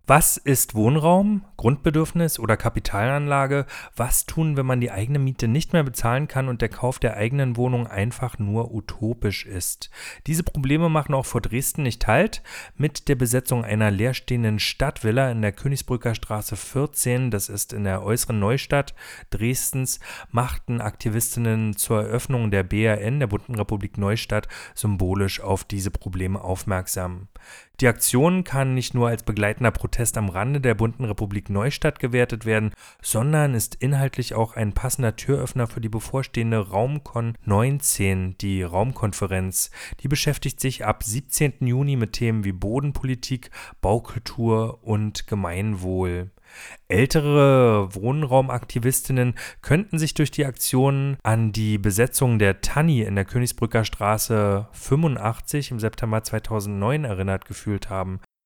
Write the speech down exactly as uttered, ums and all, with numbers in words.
Was ist Wohnraum, Grundbedürfnis oder Kapitalanlage? Was tun, wenn man die eigene Miete nicht mehr bezahlen kann und der Kauf der eigenen Wohnung einfach nur utopisch ist? Diese Probleme machen auch vor Dresden nicht Halt. Mit der Besetzung einer leerstehenden Stadtvilla in der Königsbrücker Straße vierzehn, das ist in der äußeren Neustadt Dresdens, machten Aktivistinnen zur Eröffnung der B R N, der Bunten Republik Neustadt, symbolisch auf diese Probleme aufmerksam. Die Aktion kann nicht nur als begleitender Protest am Rande der Bunten Republik Neustadt gewertet werden, sondern ist inhaltlich auch ein passender Türöffner für die bevorstehende Raumcon neunzehn, die Raumkonferenz. Die beschäftigt sich ab siebzehnten Juni mit Themen wie Bodenpolitik, Baukultur und Gemeinwohl. Ältere Wohnraumaktivistinnen könnten sich durch die Aktion an die Besetzung der Tanni in der Königsbrücker Straße fünfundachtzig im September zweitausendneun erinnert gefühlt haben.